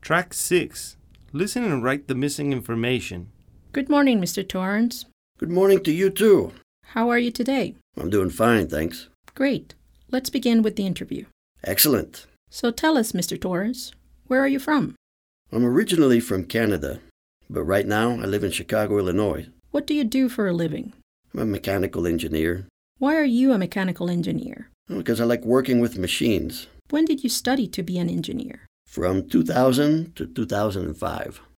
Track 6. Listen and write the missing information. Good morning, Mr. Torrance. Good morning to you, too. How are you today? I'm doing fine, thanks. Great. Let's begin with the interview. Excellent. So tell us, Mr. Torrance, where are you from? I'm originally from Canada, but right now I live in Chicago, Illinois. What do you do for a living? I'm a mechanical engineer. Why are you a mechanical engineer? Because I like working with machines. When did you study to be an engineer? From 2000 to 2005.